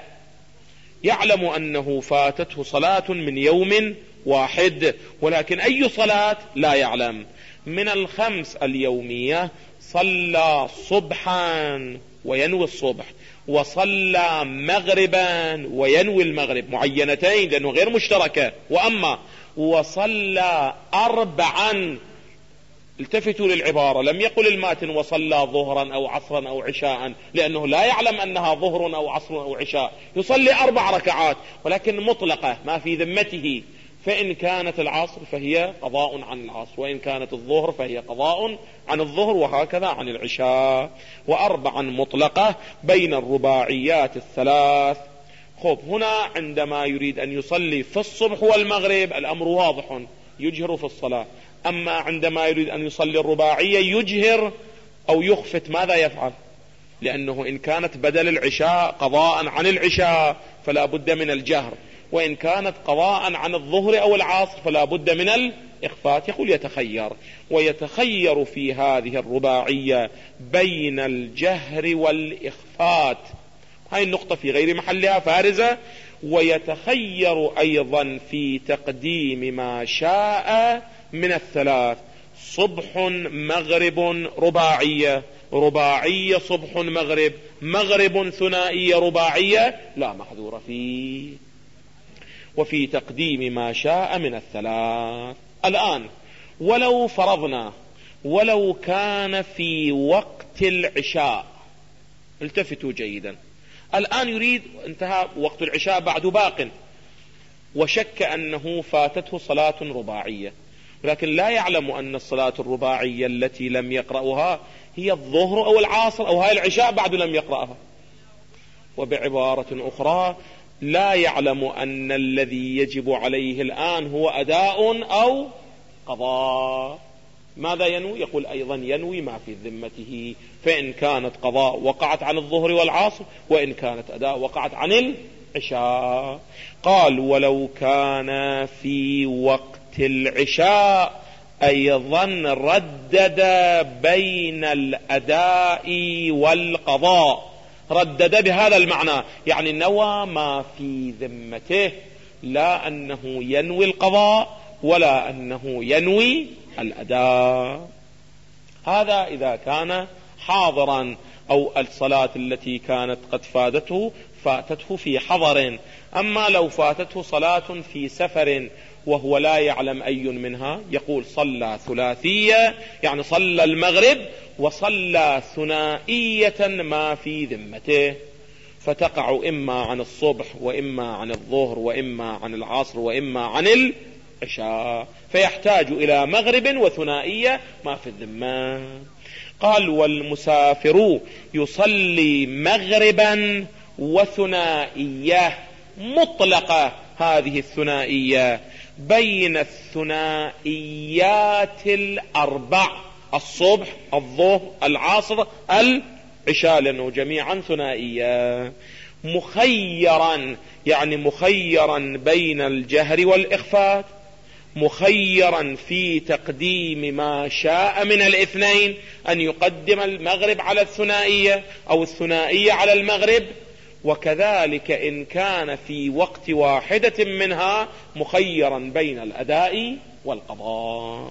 يعلم أنه فاتته صلاة من يوم واحد، ولكن أي صلاة لا يعلم. من الخمس اليومية صلى صبحا وينوي الصبح، وصلى مغربا وينوي المغرب، معينتين لأنه غير مشتركة. وأما وصلى أربعا، التفتوا للعبارة، لم يقل الماتن وصلى ظهرا أو عصرا أو عشاء، لأنه لا يعلم أنها ظهر أو عصر أو عشاء، يصلي أربع ركعات ولكن مطلقة ما في ذمته. فإن كانت العصر فهي قضاء عن العصر، وإن كانت الظهر فهي قضاء عن الظهر، وهكذا عن العشاء. وأربعا مطلقة بين الرباعيات الثلاث. خب هنا عندما يريد أن يصلي في الصبح والمغرب الأمر واضح، يجهر في الصلاة. أما عندما يريد أن يصلي الرباعية يجهر أو يخفت، ماذا يفعل؟ لأنه إن كانت بدل العشاء قضاء عن العشاء فلا بد من الجهر، وإن كانت قضاء عن الظهر أو العصر فلا بد من الإخفات. يقول يتخير، ويتخير في هذه الرباعية بين الجهر والإخفات. هاي النقطة في غير محلها فارزة. ويتخير أيضا في تقديم ما شاء من الثلاث، صبح مغرب رباعية، رباعية صبح مغرب، مغرب ثنائية رباعية، لا محذور فيه. وفي تقديم ما شاء من الثلاث. الآن ولو فرضنا ولو كان في وقت العشاء، التفتوا جيدا، الآن يريد انتهى وقت العشاء بعد باق، وشك أنه فاتته صلاة رباعية، لكن لا يعلم أن الصلاة الرباعية التي لم يقرأها هي الظهر أو العصر أو هاي العشاء بعد لم يقرأها. وبعبارة أخرى لا يعلم أن الذي يجب عليه الآن هو أداء أو قضاء. ماذا ينوي؟ يقول أيضا ينوي ما في ذمته، فإن كانت قضاء وقعت عن الظهر والعصر، وإن كانت أداء وقعت عن العشاء. قال ولو كان في وقت العشاء أيضا ردد بين الأداء والقضاء، ردد بهذا المعنى، يعني نوى ما في ذمته، لا أنه ينوي القضاء ولا أنه ينوي الأداء. هذا إذا كان حاضرا، أو الصلاة التي كانت قد فاتته فاتته في حضر. أما لو فاتته صلاة في سفر وهو لا يعلم أي منها، يقول صلى ثلاثية، يعني صلى المغرب وصلى ثنائية ما في ذمته، فتقع إما عن الصبح وإما عن الظهر وإما عن العصر وإما عن العشاء، فيحتاج إلى مغرب وثنائية ما في الذمة. قال والمسافر يصلي مغربا وثنائية مطلقة، هذه الثنائية بين الثنائيات الأربع، الصبح الظهر العصر العشاء، لأنه جميعا ثنائية، مخيرا، يعني مخيرا بين الجهر والإخفاء، مخيرا في تقديم ما شاء من الاثنين، أن يقدم المغرب على الثنائية أو الثنائية على المغرب، وكذلك إن كان في وقت واحدة منها مخيرا بين الأداء والقضاء.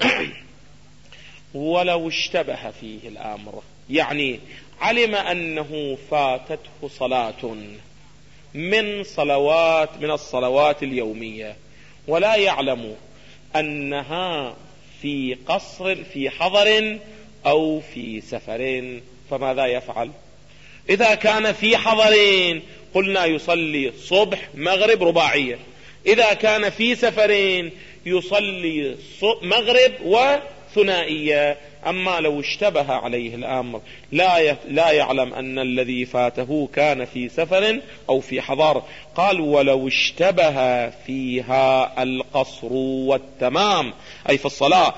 ولو اشتبه فيه الأمر، يعني علم أنه فاتته صلاة من صلوات من الصلوات اليومية، ولا يعلم أنها في قصر في حضر أو في سفر، فماذا يفعل؟ إذا كان في حضرين قلنا يصلي صبح مغرب رباعية، إذا كان في سفرين يصلي مغرب وثنائية. أما لو اشتبه عليه الأمر، لا لا يعلم أن الذي فاته كان في سفر أو في حضر، قال ولو اشتبه فيها القصر والتمام، أي في الصلاة،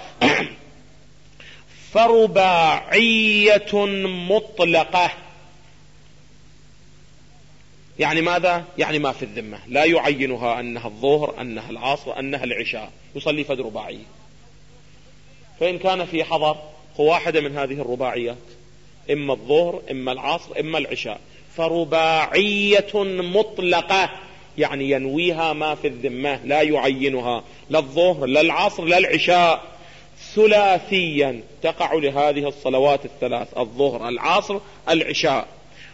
فرباعية مطلقة، يعني ماذا؟ يعني ما في الذمة، لا يعينها أنها الظهر أنها العصر أنها العشاء، يصلي فد رباعية. فإن كان في حضر هو واحدة من هذه الرباعيات، إما الظهر إما العصر إما العشاء، فرباعية مطلقة، يعني ينويها ما في الذمة، لا يعينها لا الظهر لا العصر لا العشاء، ثلاثيا تقع لهذه الصلوات الثلاث، الظهر العصر العشاء،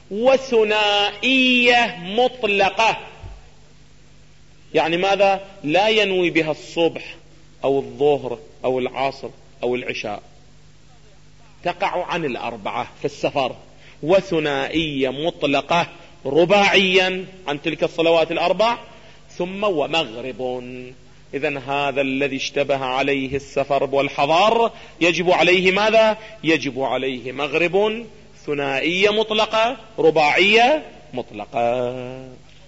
وثنائية مطلقة، يعني ماذا؟ لا ينوي بها الصبح أو الظهر أو العصر أو العشاء، تقع عن الأربعة في السفر، وثنائية مطلقة رباعيا عن تلك الصلوات الأربع، ثم ومغرب. إذن هذا الذي اشتبه عليه السفر والحضار يجب عليه ماذا؟ يجب عليه مغرب، ثنائية مطلقة، رباعية مطلقة،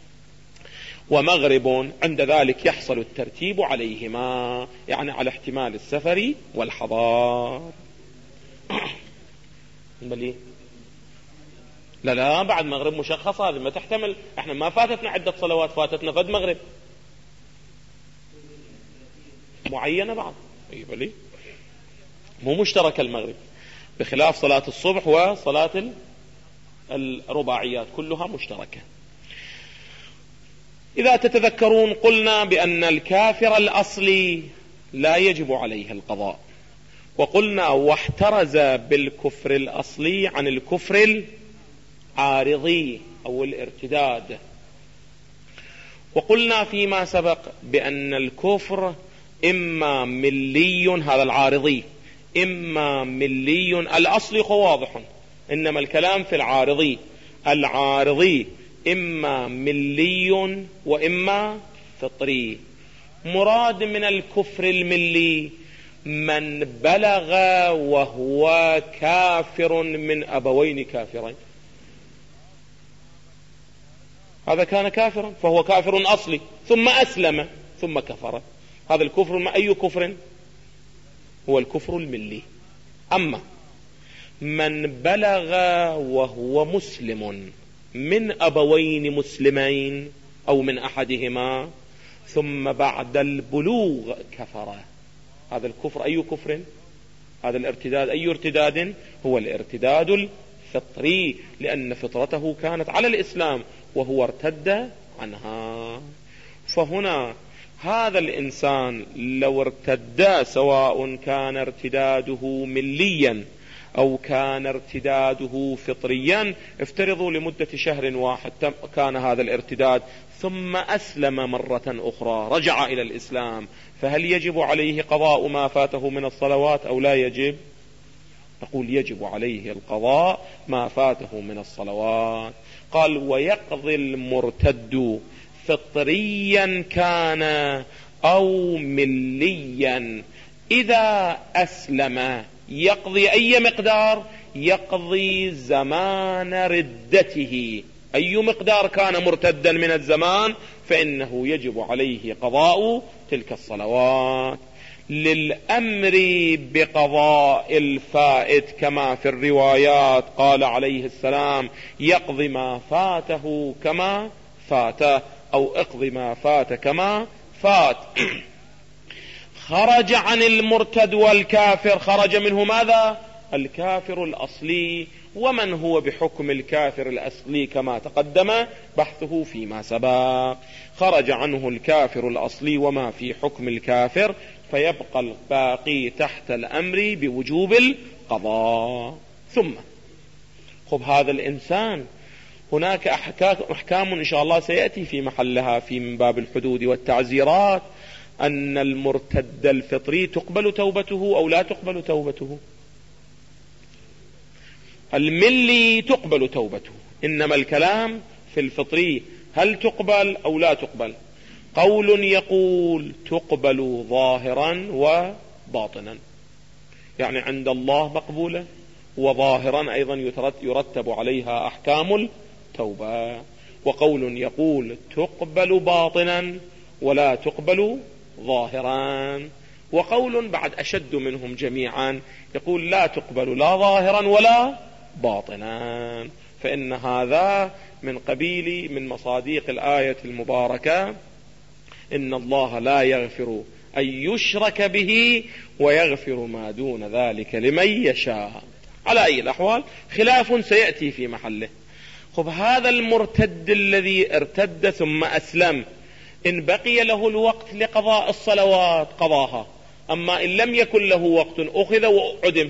ومغرب. عند ذلك يحصل الترتيب عليهما، يعني على احتمال السفر والحضار. لا لا بعد مغرب مشخصة، هذه ما تحتمل، احنا ما فاتتنا عدة صلوات، فاتتنا فد مغرب معينة بعد، يبقى مو مشترك المغرب، بخلاف صلاة الصبح وصلاة الرباعيات كلها مشتركة. إذا تتذكرون قلنا بأن الكافر الأصلي لا يجب عليه القضاء، وقلنا واحترز بالكفر الأصلي عن الكفر العارضي أو الارتداد. وقلنا فيما سبق بأن الكفر إما ملي، هذا العارضي، إما ملي، الأصلي واضح، إنما الكلام في العارضي. العارضي إما ملي وإما فطري. مراد من الكفر الملي من بلغ وهو كافر من أبوين كافرين، هذا كان كافرا فهو كافر أصلي ثم أسلم ثم كفر، هذا الكفر ما أي كفر؟ هو الكفر الملي. أما من بلغ وهو مسلم من أبوين مسلمين أو من أحدهما ثم بعد البلوغ كفر، هذا الكفر أي كفر؟ هذا الارتداد أي ارتداد؟ هو الارتداد الفطري، لأن فطرته كانت على الإسلام وهو ارتد عنها. فهنا هذا الإنسان لو ارتد سواء كان ارتداده مليا أو كان ارتداده فطريا، افترضوا لمدة شهر واحد كان هذا الارتداد ثم أسلم مرة أخرى رجع إلى الإسلام، فهل يجب عليه قضاء ما فاته من الصلوات أو لا يجب؟ نقول يجب عليه القضاء ما فاته من الصلوات. قال ويقضي المرتد فطريا كان أو مليا إذا أسلم. يقضي أي مقدار؟ يقضي زمان ردته، أي مقدار كان مرتدا من الزمان فإنه يجب عليه قضاء تلك الصلوات. للأمر بقضاء الفائت كما في الروايات قال عليه السلام يقضي ما فاته كما فات، أو اقضي ما فات كما فات. خرج عن المرتد والكافر، خرج منه ماذا؟ الكافر الأصلي. ومن هو بحكم الكافر الأصلي كما تقدم بحثه فيما سبق. خرج عنه الكافر الأصلي وما في حكم الكافر، فيبقى الباقي تحت الأمر بوجوب القضاء. ثم خب هذا الإنسان هناك أحكام إن شاء الله سيأتي في محلها في من باب الحدود والتعزيرات، أن المرتد الفطري تقبل توبته أو لا تقبل توبته. الملي تقبل توبته، إنما الكلام في الفطري هل تقبل أو لا تقبل. قول يقول تقبل ظاهرا وباطنا، يعني عند الله مقبولة، وظاهرا أيضا يرتب عليها أحكام التوبة. وقول يقول تقبل باطنا ولا تقبل ظاهرا. وقول بعد أشد منهم جميعا يقول لا تقبل لا ظاهرا ولا باطنا. فإن هذا من قبيل من مصاديق الآية المباركة إن الله لا يغفر أن يشرك به ويغفر ما دون ذلك لمن يشاء. على أي الأحوال خلاف سيأتي في محله. خب هذا المرتد الذي ارتد ثم أسلم إن بقي له الوقت لقضاء الصلوات قضاها، أما إن لم يكن له وقت أخذ وعدم،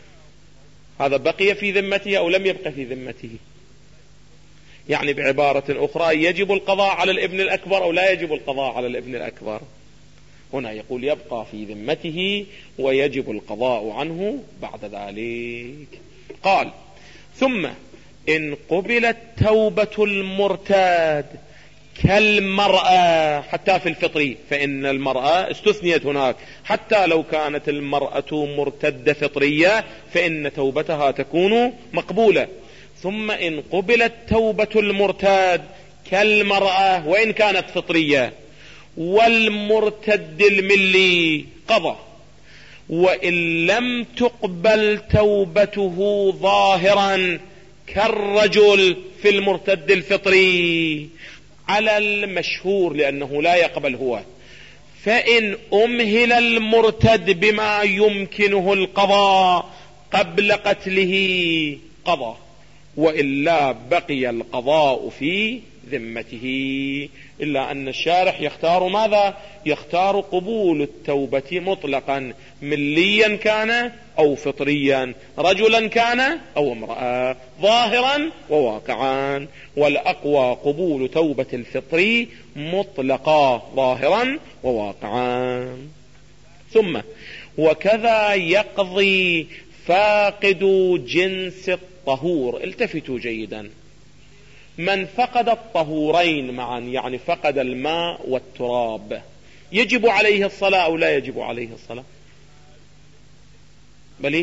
هذا بقي في ذمته أو لم يبقى في ذمته؟ يعني بعبارة أخرى يجب القضاء على الابن الأكبر أو لا يجب القضاء على الابن الأكبر؟ هنا يقول يبقى في ذمته ويجب القضاء عنه بعد ذلك. قال ثم إن قبلت توبة المرتاد كالمرأة، حتى في الفطري، فإن المرأة استثنيت هناك، حتى لو كانت المرأة مرتدة فطرية فإن توبتها تكون مقبولة. ثم إن قبلت توبة المرتاد كالمرأة وإن كانت فطرية، والمرتد الملي قضى. وإن لم تقبل توبته ظاهرا كالرجل في المرتد الفطري على المشهور لأنه لا يقبل هو، فإن أمهل المرتد بما يمكنه القضاء قبل قتله قضى، وإلا بقي القضاء في ذمته. إلا أن الشارح يختار ماذا؟ يختار قبول التوبة مطلقا، مليا كان أو فطريا، رجلا كان أو امرأة، ظاهرا وواقعا. والأقوى قبول توبة الفطري مطلقا ظاهرا وواقعا. ثم وكذا يقضي فاقد جنس الطهور. التفتوا جيدا، من فقد الطهورين معا يعني فقد الماء والتراب يجب عليه الصلاة أو لا يجب عليه الصلاة؟ بلي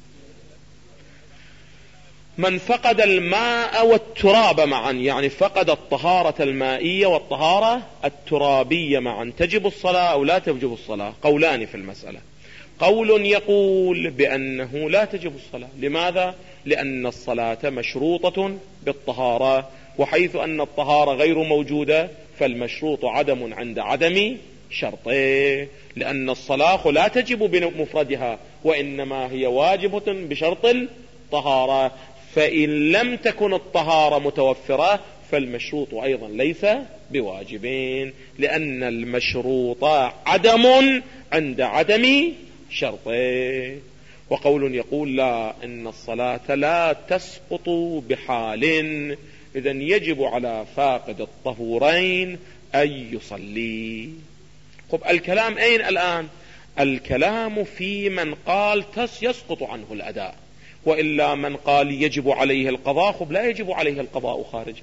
من فقد الماء والتراب معا يعني فقد الطهارة المائية والطهارة الترابية معا، تجب الصلاة أو لا تجب الصلاة؟ قولان في المسألة. قول يقول بأنه لا تجب الصلاة. لماذا؟ لأن الصلاة مشروطة بالطهارة، وحيث أن الطهارة غير موجودة فالمشروط عدم عند عدم شرطه، لأن الصلاة لا تجب بمفردها وإنما هي واجبة بشرط الطهارة. فإن لم تكن الطهارة متوفرة فالمشروط أيضا ليس بواجبين، لأن المشروط عدم عند عدم شرطه. وقول يقول لا، إن الصلاة لا تسقط بحال، إذن يجب على فاقد الطهورين أن يصلي. طب الكلام أين الآن؟ الكلام في من قال تس يسقط عنه الأداء، وإلا من قال يجب عليه القضاء خب لا يجب عليه القضاء خارجا.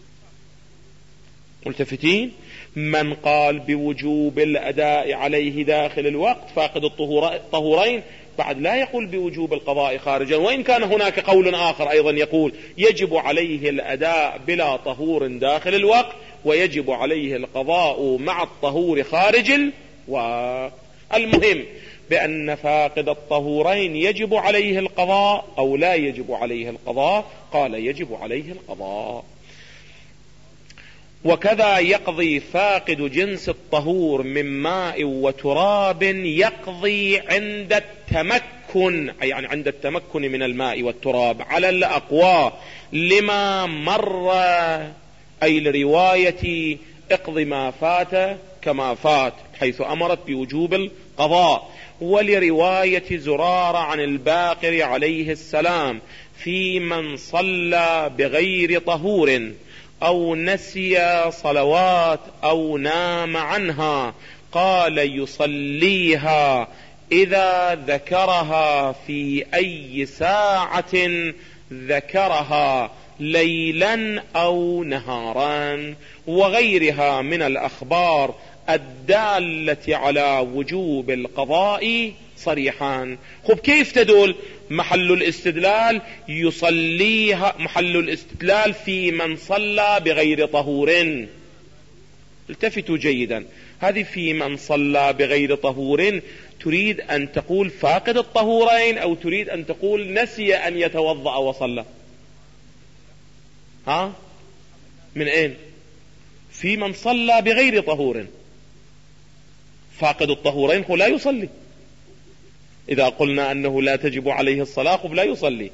ملتفتين؟ من قال بوجوب الأداء عليه داخل الوقت فاقد الطهورين بعد لا يقول بوجوب القضاء خارجا، وإن كان هناك قول آخر أيضا يقول يجب عليه الأداء بلا طهور داخل الوقت ويجب عليه القضاء مع الطهور خارج الوقت. المهم بأن فاقد الطهورين يجب عليه القضاء أو لا يجب عليه القضاء؟ قال يجب عليه القضاء. وكذا يقضي فاقد جنس الطهور من ماء وتراب يقضي عند التمكن، يعني عند التمكن من الماء والتراب على الأقوى، لما مر أي لرواية اقضي ما فات كما فات حيث أمرت بوجوب القضاء، ولرواية زرار عن الباقر عليه السلام في من صلى بغير طهور أو نسي صلوات أو نام عنها قال يصليها إذا ذكرها في أي ساعة ذكرها ليلا أو نهارا، وغيرها من الأخبار الدالة على وجوب القضاء صريحا. خب كيف تدل؟ محل الاستدلال يصليها، محل الاستدلال في من صلى بغير طهور. التفتوا جيدا، هذه في من صلى بغير طهور تريد أن تقول فاقد الطهورين أو تريد أن تقول نسي أن يتوضأ وصلى؟ ها من أين؟ في من صلى بغير طهور. فاقد الطهورين هو لا يصلي. إذا قلنا أنه لا تجب عليه الصلاة لا يصلي.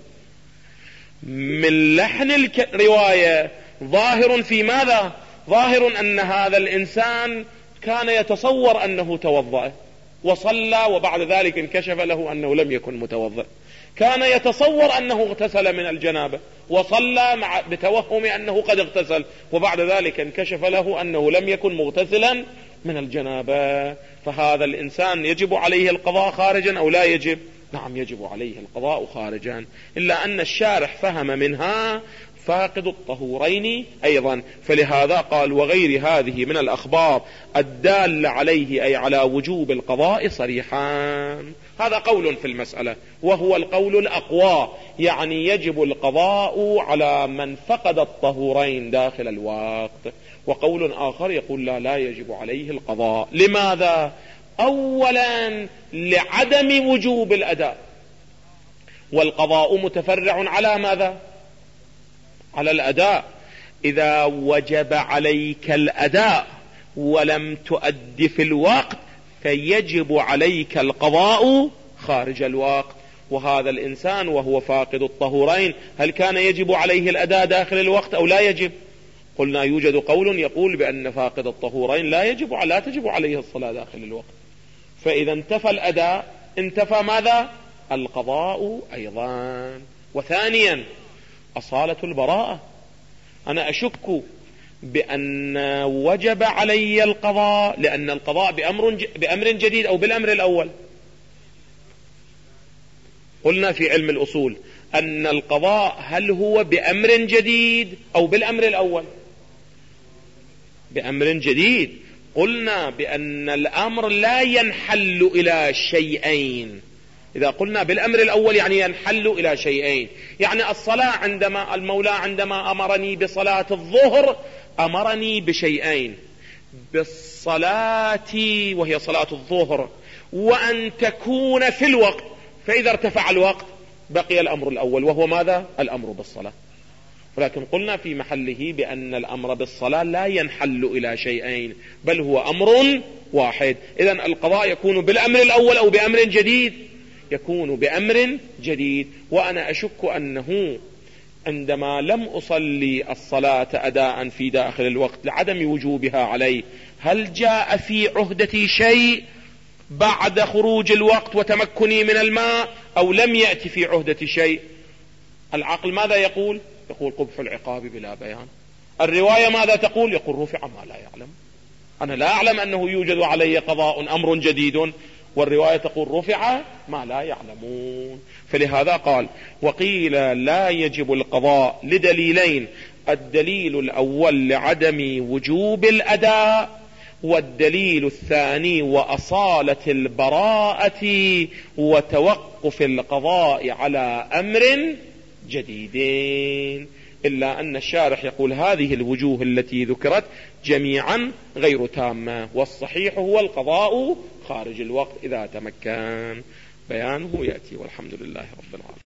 من لحن الرواية ظاهر في ماذا؟ ظاهر أن هذا الإنسان كان يتصور أنه توضأ وصلى وبعد ذلك انكشف له أنه لم يكن متوضأ. كان يتصور أنه اغتسل من الجنابة وصلى مع بتوهم أنه قد اغتسل، وبعد ذلك انكشف له أنه لم يكن مغتسلا من الجنابة. فهذا الإنسان يجب عليه القضاء خارجا أو لا يجب؟ نعم يجب عليه القضاء خارجا، إلا أن الشارح فهم منها فاقد الطهورين أيضا، فلهذا قال وغير هذه من الأخبار الدالة عليه أي على وجوب القضاء صريحا. هذا قول في المسألة وهو القول الأقوى، يعني يجب القضاء على من فقد الطهورين داخل الوقت. وقول آخر يقول لا لا يجب عليه القضاء. لماذا؟ أولا لعدم وجوب الأداء، والقضاء متفرع على ماذا؟ على الأداء. إذا وجب عليك الأداء ولم تؤد في الوقت فيجب عليك القضاء خارج الوقت. وهذا الإنسان وهو فاقد الطهورين هل كان يجب عليه الأداء داخل الوقت أو لا يجب؟ قلنا يوجد قول يقول بأن فاقد الطهورين لا يجب لا تجب عليه الصلاة داخل الوقت، فإذا انتفى الأداء انتفى ماذا؟ القضاء أيضا. وثانيا أصالة البراءة، أنا أشك بأن وجب علي القضاء لأن القضاء بأمر بأمر جديد أو بالأمر الأول. قلنا في علم الأصول أن القضاء هل هو بأمر جديد أو بالأمر الأول؟ بأمر جديد. قلنا بأن الأمر لا ينحل إلى شيئين. إذا قلنا بالأمر الأول يعني ينحل إلى شيئين، يعني الصلاة عندما المولى عندما أمرني بصلاة الظهر أمرني بشيئين، بالصلاة وهي صلاة الظهر وأن تكون في الوقت، فإذا ارتفع الوقت بقي الأمر الأول وهو ماذا؟ الأمر بالصلاة. ولكن قلنا في محله بأن الأمر بالصلاة لا ينحل إلى شيئين بل هو أمر واحد. إذن القضاء يكون بالأمر الأول أو بأمر جديد؟ يكون بأمر جديد. وأنا أشك أنه عندما لم أصلي الصلاة أداء في داخل الوقت لعدم وجوبها علي، هل جاء في عهدتي شيء بعد خروج الوقت وتمكني من الماء أو لم يأتي في عهدتي شيء؟ العقل ماذا يقول؟ يقول قبح العقاب بلا بيان. الرواية ماذا تقول؟ يقول رفع ما لا يعلم. أنا لا أعلم أنه يوجد علي قضاء أمر جديد، والرواية تقول رفع ما لا يعلمون. فلهذا قال وقيل لا يجب القضاء لدليلين: الدليل الأول لعدم وجوب الأداء، والدليل الثاني وأصالة البراءة وتوقف القضاء على أمر جديدين. إلا أن الشارح يقول هذه الوجوه التي ذكرت جميعا غير تامة، والصحيح هو القضاء خارج الوقت إذا تمكن. بيانه يأتي، والحمد لله رب العالمين.